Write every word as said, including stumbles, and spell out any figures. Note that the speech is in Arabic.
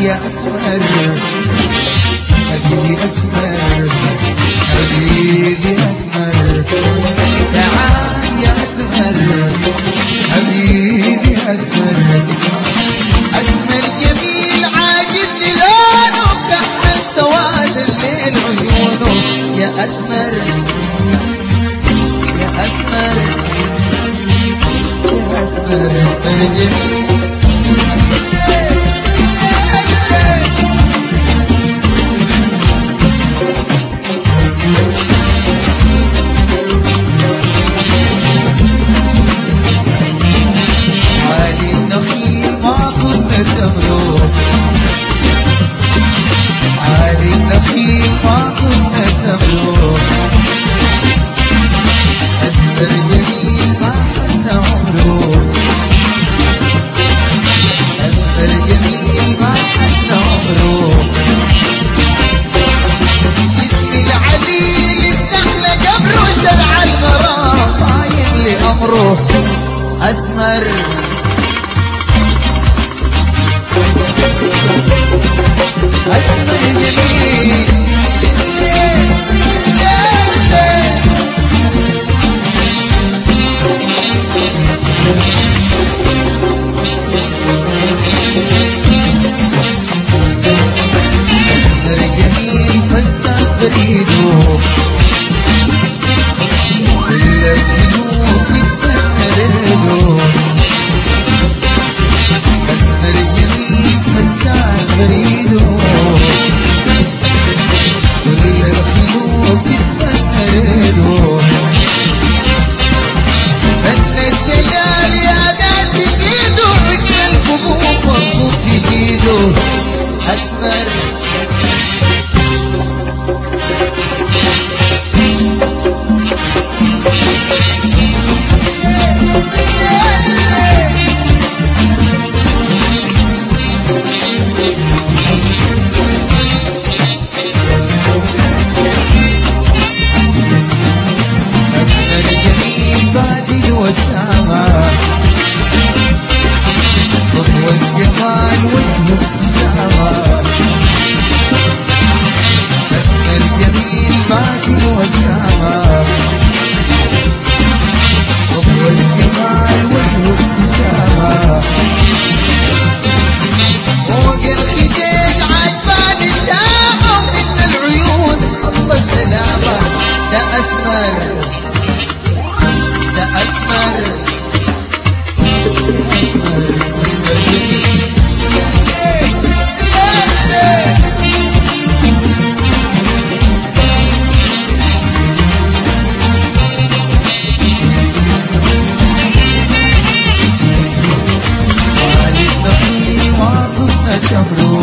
يا أسمر حبيبي أسمر حبيبي أسمر تعال يا أسمر حبيبي أسمر أسمر جميل عاجبني لونه كحل سواد الليل عيونه يا أسمر يا أسمر يا أسمر أسمر جميل أسمر أسمر جميل أسمر جميل فتاة بريده كل الجنوب أسمر جميل فتاة بريده كل الخلوق تتمهده فن الدلال يا ناس بإيده مثل الحبوب والخوف في إيده أسمر Jabro